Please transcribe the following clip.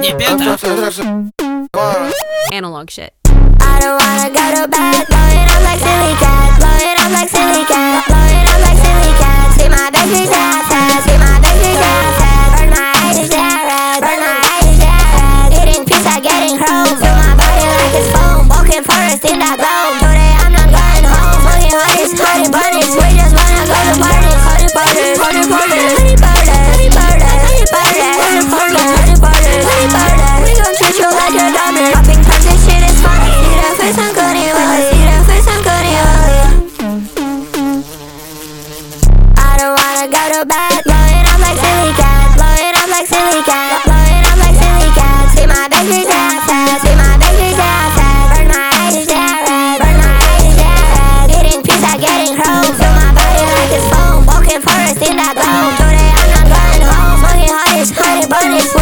Analog shit. I don't wanna go to bed, blow it up like silly cat, blow it up like silly cat, blow it up like silly cat. See my baby's ass, see my baby's ass, burn my eyes, burn my eyes, eating pizza, getting chrome, feel my body like it's foam, walking forest in that globe. Today I'm not going home, smoking honey's, honey bunnies, we just wanna go to parties, honey parties, honey parties, honey parties, honey parties, honey parties, honey parties, honey parties, honey parties. We gon' treat you like a dummy, popping perks, this shit is funny. See that face, I'm gonna see that face, I'm gonna I don't wanna go to bed, blow it up like silly cat, blow it up like silly cat, blow it up like silly cat. See my baby's ass, see my baby's ass, burn my eyes, burn my eyes, eating pizza, getting chrome, feel my body like it's foam, walking forest in that globe. Today I'm not going home, smoking honey's, honey bunnies.